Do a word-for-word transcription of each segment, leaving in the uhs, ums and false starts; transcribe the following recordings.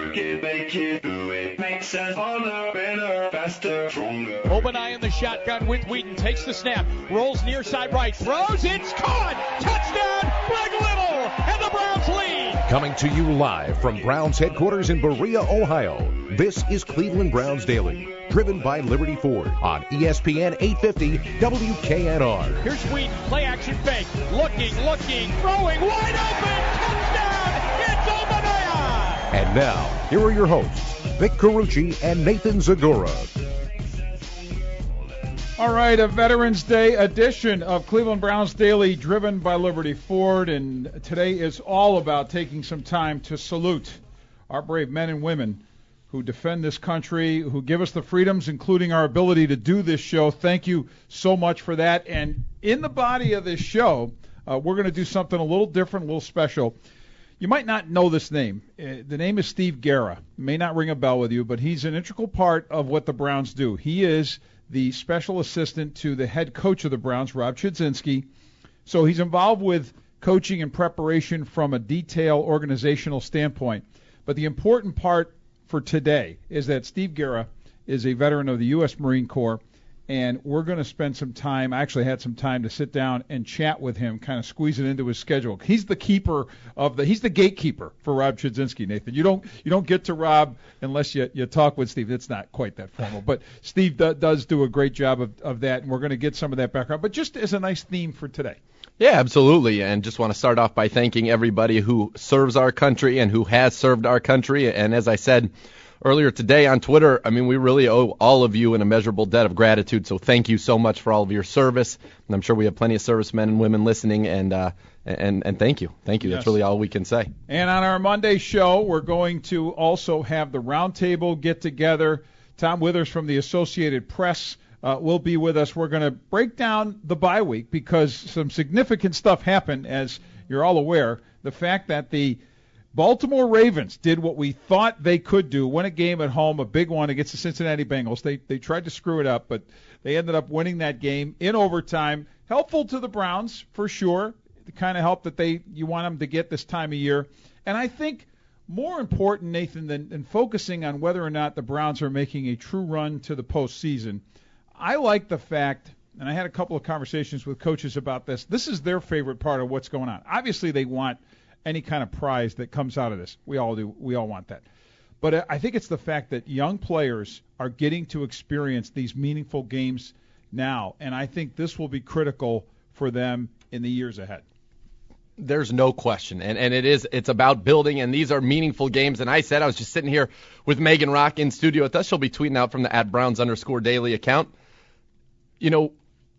work it, make it, do it. Makes us harder, better, faster, stronger. Obanai in the shotgun with Wheaton. Takes the snap. Rolls near side right. Throws. It's caught. Touchdown, Greg Little. And the Browns lead. Coming to you live from Browns headquarters in Berea, Ohio. This is Cleveland Browns Daily, driven by Liberty Ford on E S P N eight fifty W K N R. Here's Wheaton. Play action fake. Looking, looking, throwing. Wide open. Touchdown. It's Obanai. And now, here are your hosts, Vic Carucci and Nathan Zagora. All right, a Veterans Day edition of Cleveland Browns Daily, driven by Liberty Ford, and today is all about taking some time to salute our brave men and women who defend this country, who give us the freedoms, including our ability to do this show. Thank you so much for that. And in the body of this show, uh, we're going to do something a little different, a little special. You might not know this name. Uh, the name is Steve Guerra. May not ring a bell with you, but he's an integral part of what the Browns do. He is the special assistant to the head coach of the Browns, Rob Chudzinski. So he's involved with coaching and preparation from a detailed organizational standpoint. But the important part for today is that Steve Guerra is a veteran of the U S Marine Corps, and we're going to spend some time. I actually had some time to sit down and chat with him, kind of squeeze it into his schedule. He's the keeper of the. He's the gatekeeper for Rob Chudzinski, Nathan. You don't you don't get to Rob unless you you talk with Steve. It's not quite that formal, but Steve do, does do a great job of, of that, and we're going to get some of that background. But just as a nice theme for today. Yeah, absolutely. And just want to start off by thanking everybody who serves our country and who has served our country. And as I said earlier today on Twitter, I mean, we really owe all of you an immeasurable debt of gratitude. So thank you so much for all of your service. And I'm sure we have plenty of servicemen and women listening. And uh, and and thank you. Thank you. Yes. That's really all we can say. And on our Monday show, we're going to also have the roundtable get together. Tom Withers from the Associated Press Uh, will be with us. We're going to break down the bye week because some significant stuff happened, as you're all aware. The fact that the Baltimore Ravens did what we thought they could do, win a game at home, a big one against the Cincinnati Bengals. They they tried to screw it up, but they ended up winning that game in overtime. Helpful to the Browns, for sure. The kind of help that they you want them to get this time of year. And I think more important, Nathan, than, than focusing on whether or not the Browns are making a true run to the postseason, I like the fact, and I had a couple of conversations with coaches about this, this is their favorite part of what's going on. Obviously, they want any kind of prize that comes out of this. We all do. We all want that. But I think it's the fact that young players are getting to experience these meaningful games now, and I think this will be critical for them in the years ahead. There's no question, and and it is it's about building, and these are meaningful games. And I said I was just sitting here with Megan Rock in studio with us. She'll be tweeting out from the at Browns underscore daily account. You know,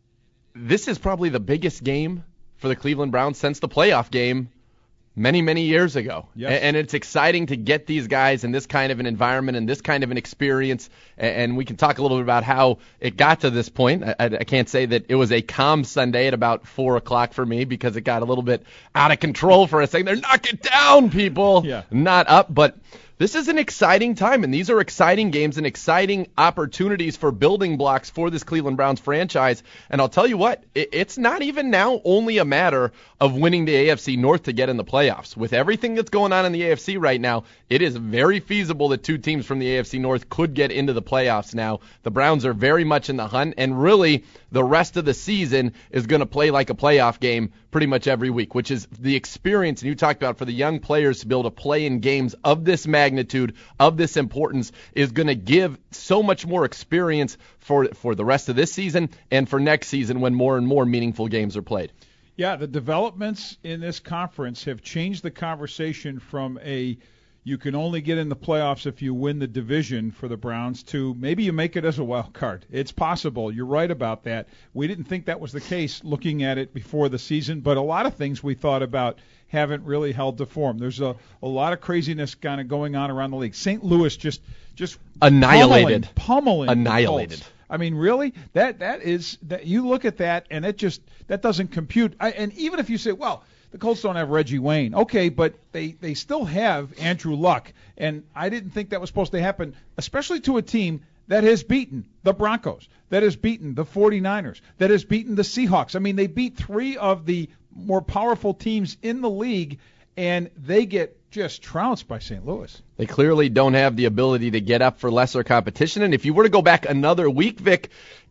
this is probably the biggest game for the Cleveland Browns since the playoff game many, many years ago. Yes. And it's exciting to get these guys in this kind of an environment and this kind of an experience. And we can talk a little bit about how it got to this point. I, I can't say that it was a calm Sunday at about four o'clock for me because it got a little bit out of control for a second. They're knock it down, people. Yeah. Not up, but this is an exciting time, and these are exciting games and exciting opportunities for building blocks for this Cleveland Browns franchise. And I'll tell you what, it's not even now only a matter of winning the A F C North to get in the playoffs. With everything that's going on in the A F C right now, it is very feasible that two teams from the A F C North could get into the playoffs now. The Browns are very much in the hunt, and really the rest of the season is going to play like a playoff game pretty much every week, which is the experience, and you talked about for the young players to be able to play in games of this magnitude, of this importance, is going to give so much more experience for for the rest of this season and for next season when more and more meaningful games are played. Yeah, the developments in this conference have changed the conversation from a you can only get in the playoffs if you win the division for the Browns to maybe you make it as a wild card. It's possible. You're right about that. We didn't think that was the case looking at it before the season, but a lot of things we thought about haven't really held to form. There's a, a lot of craziness kind of going on around the league. Saint Louis just just annihilated, pummeling, pummeling annihilated. I mean, really, that that is that you look at that and it just that doesn't compute. I, and even if you say, well, the Colts don't have Reggie Wayne, okay, but they they still have Andrew Luck, and I didn't think that was supposed to happen, especially to a team that has beaten the Broncos, that has beaten the 49ers, that has beaten the Seahawks. I mean, they beat three of the more powerful teams in the league, and they get just trounced by Saint Louis. They clearly don't have the ability to get up for lesser competition. And if you were to go back another week, Vic,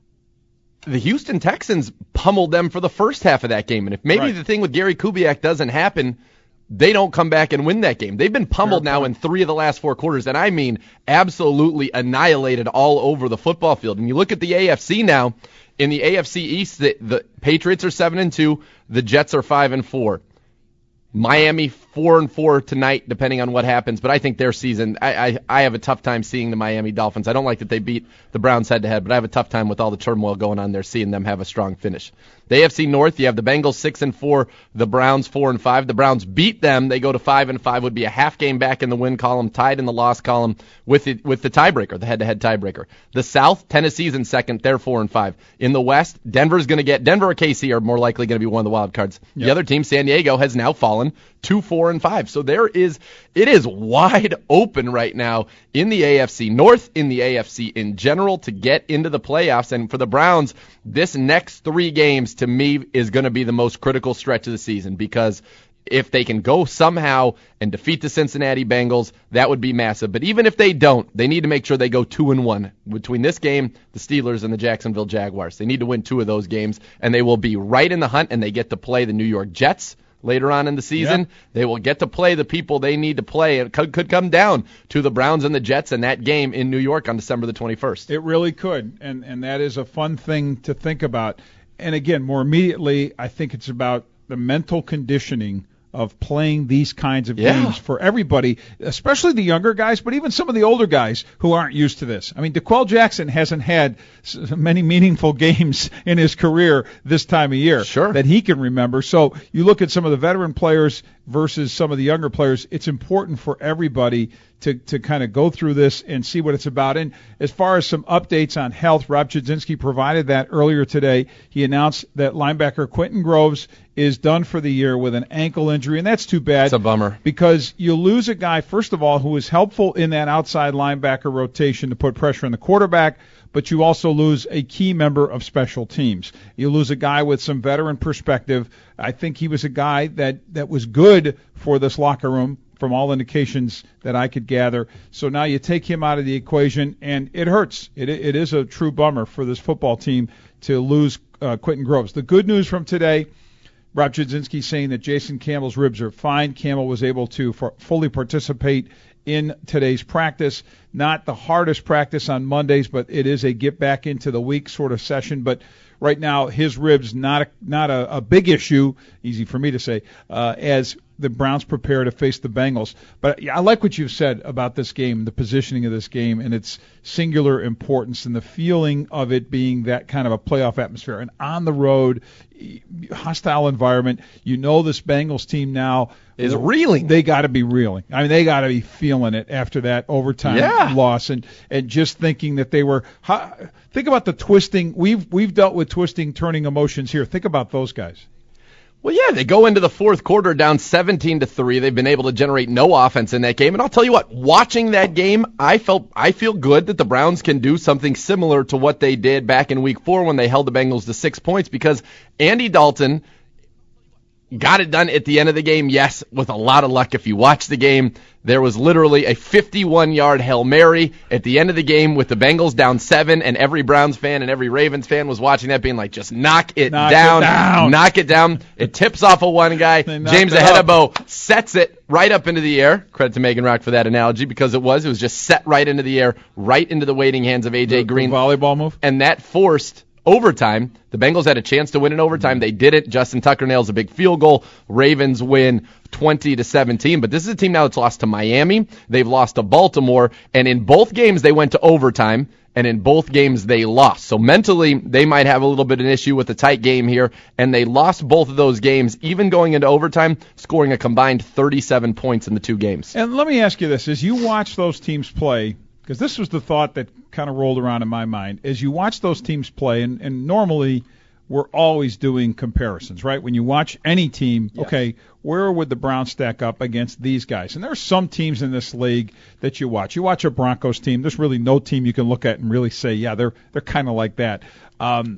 the Houston Texans pummeled them for the first half of that game. And if maybe Right. the thing with Gary Kubiak doesn't happen, they don't come back and win that game. They've been pummeled Fair now point. in three of the last four quarters, and I mean absolutely annihilated all over the football field. And you look at the A F C now, in the A F C East, the, the Patriots are seven and two, the Jets are five and four. Miami four and four tonight, depending on what happens. But I think their season, I, I I have a tough time seeing the Miami Dolphins. I don't like that they beat the Browns head to head, but I have a tough time with all the turmoil going on there, seeing them have a strong finish. The A F C North, you have the Bengals six and four, the Browns four and five. The Browns beat them; they go to five and five. Would be a half game back in the win column, tied in the loss column with the, with the tiebreaker, the head to head tiebreaker. The South, Tennessee's in second; they're four and five. In the West, Denver's going to get Denver or K C are more likely going to be one of the wild cards. Yep. The other team, San Diego, has now fallen to four and five. So there is, it is wide open right now in the A F C North, in the A F C in general, to get into the playoffs. And for the Browns, this next three games to me is going to be the most critical stretch of the season, because if they can go somehow and defeat the Cincinnati Bengals, that would be massive. But even if they don't, they need to make sure they go two and one between this game, the Steelers, and the Jacksonville Jaguars. They need to win two of those games, and they will be right in the hunt. And they get to play the New York Jets later on in the season. Yep. They will get to play the people they need to play. It could, could come down to the Browns and the Jets in that game in New York on December the twenty-first. It really could, and and that is a fun thing to think about. And again, more immediately, I think it's about the mental conditioning of playing these kinds of Yeah. games for everybody, especially the younger guys, but even some of the older guys who aren't used to this. I mean, DeQuell Jackson hasn't had s- many meaningful games in his career this time of year Sure. that he can remember. So you look at some of the veteran players versus some of the younger players, it's important for everybody to, to kind of go through this and see what it's about. And as far as some updates on health, Rob Chudzinski provided that earlier today. He announced that linebacker Quentin Groves is done for the year with an ankle injury, and that's too bad. It's a bummer. Because you lose a guy, first of all, who was helpful in that outside linebacker rotation to put pressure on the quarterback, but you also lose a key member of special teams. You lose a guy with some veteran perspective. I think he was a guy that, that was good for this locker room, from all indications that I could gather. So now you take him out of the equation, and it hurts. It, it is a true bummer for this football team to lose uh, Quentin Groves. The good news from today, Rob Chudzinski saying that Jason Campbell's ribs are fine. Campbell was able to for, fully participate in today's practice. Not the hardest practice on Mondays, but it is a get back into the week sort of session. But right now, his ribs not a, not a, a big issue, easy for me to say, uh, as the Browns prepare to face the Bengals. But I like what you've said about this game, the positioning of this game, and its singular importance, and the feeling of it being that kind of a playoff atmosphere. And on the road, hostile environment. You know this Bengals team now Is reeling. They got to be reeling. I mean, they got to be feeling it after that overtime Yeah. loss, and and just thinking that they were. How, think about the twisting. We've we've dealt with twisting, turning emotions here. Think about those guys. Well, yeah, they go into the fourth quarter down seventeen to three. They've been able to generate no offense in that game. And I'll tell you what, watching that game, I felt I feel good that the Browns can do something similar to what they did back in week four when they held the Bengals to six points, because Andy Dalton got it done at the end of the game, yes, with a lot of luck. If you watch the game, there was literally a fifty-one-yard Hail Mary at the end of the game with the Bengals down seven, and every Browns fan and every Ravens fan was watching that being like, just knock it, Knock it down, down. knock it down. It tips off of one guy. They knocked James it up. Ahedebo sets it right up into the air. Credit to Megan Rock for that analogy, because it was. It was just set right into the air, right into the waiting hands of A J The- the Green. volleyball move. And that forced overtime. The Bengals had a chance to win in overtime. They did it. Justin Tucker nails a big field goal. Ravens win twenty to seventeen. But this is a team now that's lost to Miami. They've lost to Baltimore. And in both games, they went to overtime. And in both games, they lost. So mentally, they might have a little bit of an issue with the tight game here. And they lost both of those games, even going into overtime, scoring a combined thirty-seven points in the two games. And let me ask you this: as you watch those teams play, because this was the thought that kind of rolled around in my mind, as you watch those teams play, and, and normally we're always doing comparisons, right? When you watch any team, Yes. okay, where would the Browns stack up against these guys? And there are some teams in this league that you watch. You watch a Broncos team, there's really no team you can look at and really say, yeah, they're they're kind of like that. Um,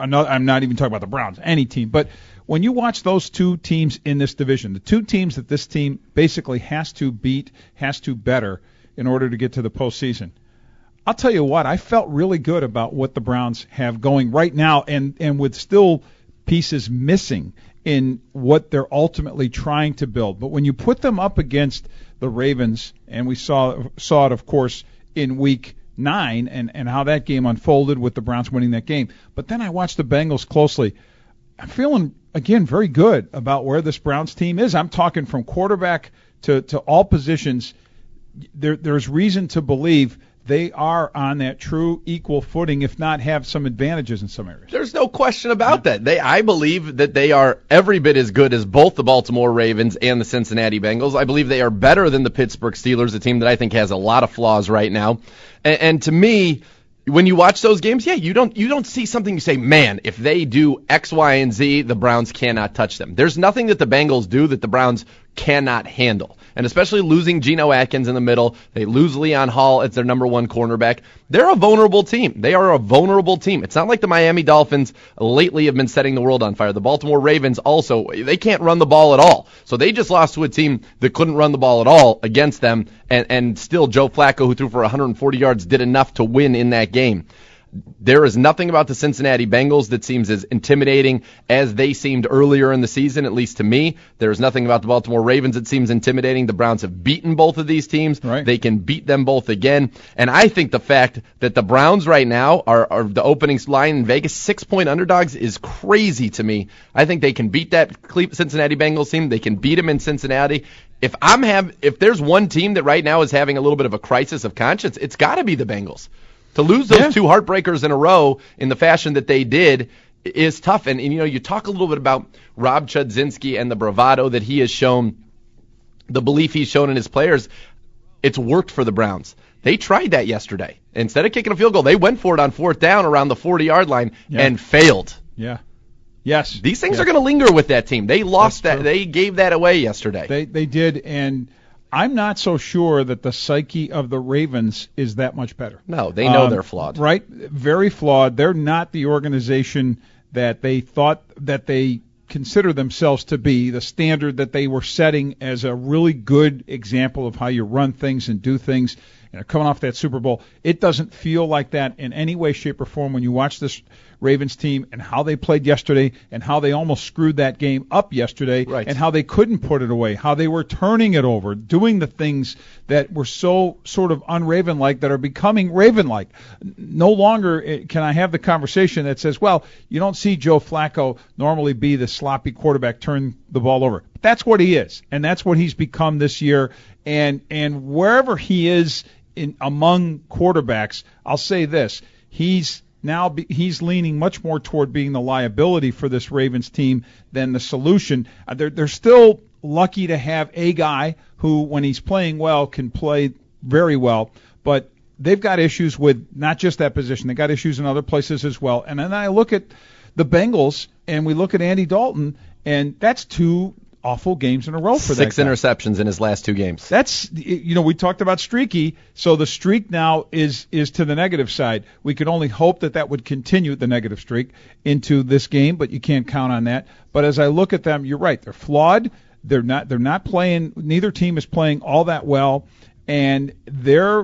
another, I'm not even talking about the Browns, any team. But when you watch those two teams in this division, the two teams that this team basically has to beat, has to better in order to get to the postseason, I'll tell you what, I felt really good about what the Browns have going right now, and, and with still pieces missing in what they're ultimately trying to build. But when you put them up against the Ravens, and we saw saw it, of course, in week nine, and, and how that game unfolded with the Browns winning that game. But then I watched the Bengals closely. I'm feeling, again, very good about where this Browns team is. I'm talking from quarterback to, to all positions. There, there's reason to believe they are on that true equal footing, if not have some advantages in some areas. There's no question about that. They, I believe that they are every bit as good as both the Baltimore Ravens and the Cincinnati Bengals. I believe they are better than the Pittsburgh Steelers, a team that I think has a lot of flaws right now. And, and to me, when you watch those games, yeah, you don't you don't see something you say, man, if they do X, Y, and Z, the Browns cannot touch them. There's nothing that the Bengals do that the Browns cannot handle. And especially losing Geno Atkins in the middle, they lose Leon Hall as their number one cornerback. They're a vulnerable team. They are a vulnerable team. It's not like the Miami Dolphins lately have been setting the world on fire. The Baltimore Ravens also, they can't run the ball at all. So they just lost to a team that couldn't run the ball at all against them, and, and still Joe Flacco, who threw for one hundred forty yards, did enough to win in that game. There is nothing about the Cincinnati Bengals that seems as intimidating as they seemed earlier in the season, at least to me. There is nothing about the Baltimore Ravens that seems intimidating. The Browns have beaten both of these teams. Right. They can beat them both again. And I think the fact that the Browns right now are, are the opening line in Vegas, six-point underdogs, is crazy to me. I think they can beat that Cincinnati Bengals team. They can beat them in Cincinnati. If I'm have, if there's one team that right now is having a little bit of a crisis of conscience, it's got to be the Bengals. To lose those yeah. two heartbreakers in a row in the fashion that they did is tough. And, and, you know, you talk a little bit about Rob Chudzinski and the bravado that he has shown, the belief he's shown in his players. It's worked for the Browns. They tried that yesterday. Instead of kicking a field goal, they went for it on fourth down around the forty-yard line yeah. and failed. Yeah. Yes. These things yeah. are going to linger with that team. They lost That's that. true. They gave that away yesterday. They they did, and I'm not so sure that the psyche of the Ravens is that much better. No, they know um, they're flawed. Right? Very flawed. They're not the organization that they thought that they consider themselves to be, the standard that they were setting as a really good example of how you run things and do things. You know, coming off that Super Bowl, it doesn't feel like that in any way, shape, or form when you watch this Ravens team and how they played yesterday and how they almost screwed that game up yesterday right. and how they couldn't put it away, how they were turning it over, doing the things that were so sort of un-Raven-like that are becoming Raven-like. No longer can I have the conversation that says, well, you don't see Joe Flacco normally be the sloppy quarterback, turn the ball over. But that's what he is, and that's what he's become this year. And and wherever he is in among quarterbacks, I'll say this: he's now be, he's leaning much more toward being the liability for this Ravens team than the solution. Uh, they're they're still lucky to have a guy who, when he's playing well, can play very well, but they've got issues with not just that position; they got issues in other places as well. And then I look at the Bengals, and we look at Andy Dalton, and that's two awful games in a row for that Six guy. interceptions in his last two games. That's, you know, we talked about streaky, so the streak now is is to the negative side. We could only hope that that would continue, the negative streak, into this game, but you can't count on that. But as I look at them, you're right. They're flawed. They're not They're not playing, neither team is playing all that well, and they're,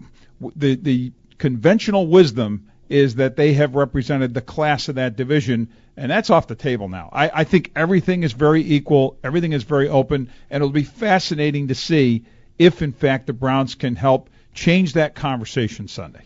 the the conventional wisdom is that they have represented the class of that division, and that's off the table now. I, I think everything is very equal, everything is very open, and it'll be fascinating to see if, in fact, the Browns can help change that conversation Sunday.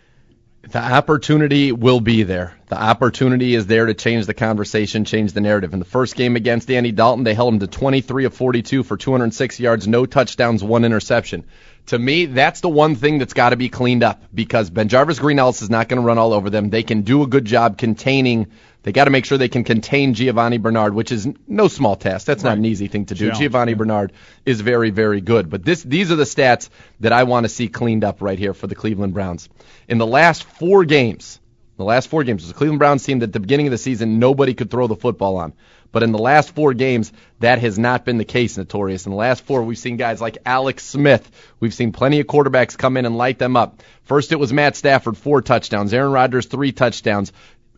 The opportunity will be there. The opportunity is there to change the conversation, change the narrative. In the first game against Andy Dalton, they held him to twenty-three of forty-two for two hundred six yards, no touchdowns, one interception. To me, that's the one thing that's got to be cleaned up, because BenJarvus Green-Ellis is not going to run all over them. They can do a good job containing. They got to make sure they can contain Giovanni Bernard, which is no small task. That's right. Not an easy thing to do. Challenge, Giovanni yeah. Bernard is very, very good. But this, these are the stats that I want to see cleaned up right here for the Cleveland Browns. In the last four games, the last four games, it was a Cleveland Browns team that at the beginning of the season nobody could throw the football on. But in the last four games, that has not been the case, Notorious. In the last four, we've seen guys like Alex Smith. We've seen plenty of quarterbacks come in and light them up. First, it was Matt Stafford, four touchdowns. Aaron Rodgers, three touchdowns. Uh,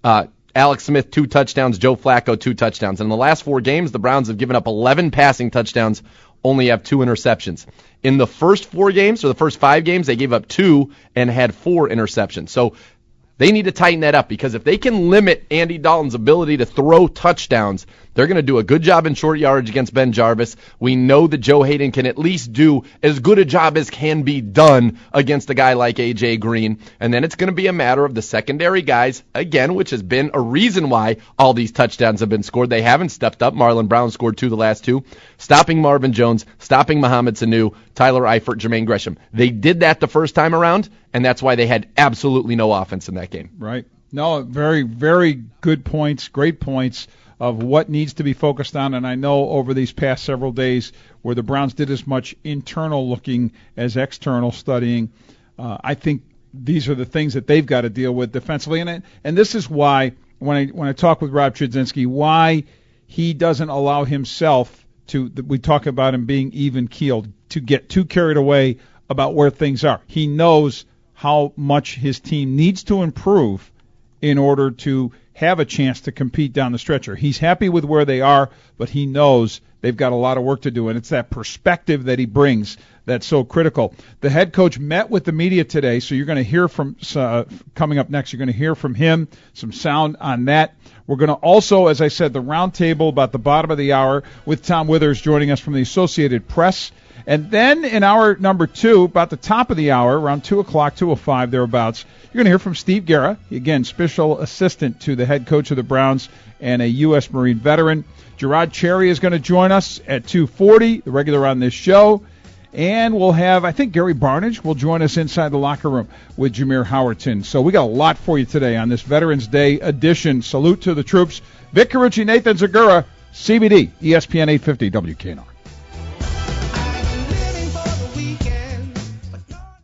Alex Smith, two touchdowns. Joe Flacco, two touchdowns. And in the last four games, the Browns have given up eleven passing touchdowns, only have two interceptions. In the first four games, or the first five games, they gave up two and had four interceptions. So they need to tighten that up, because if they can limit Andy Dalton's ability to throw touchdowns, they're going to do a good job in short yardage against Ben Jarvis. We know that Joe Hayden can at least do as good a job as can be done against a guy like A J Green. And then it's going to be a matter of the secondary guys, again, which has been a reason why all these touchdowns have been scored. They haven't stepped up. Marlon Brown scored two the last two. Stopping Marvin Jones, stopping Mohamed Sanu, Tyler Eifert, Jermaine Gresham. They did that the first time around, and that's why they had absolutely no offense in that game. Right. No, very, very good points, great points of what needs to be focused on. And I know over these past several days where the Browns did as much internal looking as external studying, uh, I think these are the things that they've got to deal with defensively. And it, and this is why, when I when I talk with Rob Chudzinski, why he doesn't allow himself to, we talk about him being even-keeled, to get too carried away about where things are. He knows how much his team needs to improve in order to have a chance to compete down the stretcher. He's happy with where they are, but he knows they've got a lot of work to do, and it's that perspective that he brings that's so critical. The head coach met with the media today, so you're going to hear from, uh, coming up next, you're going to hear from him, some sound on that. We're going to also, as I said, the roundtable about the bottom of the hour with Tom Withers joining us from the Associated Press. And then in hour number two, about the top of the hour, around two o'clock, two oh five, thereabouts, you're going to hear from Steve Guerra, again, special assistant to the head coach of the Browns and a U S Marine veteran. Gerard Cherry is going to join us at two forty, the regular on this show. And we'll have, I think Gary Barnage will join us inside the locker room with Jameer Howerton. So we got a lot for you today on this Veterans Day edition. Salute to the troops. Vic Carucci, Nathan Zagura, C B D, E S P N eight fifty W K N R.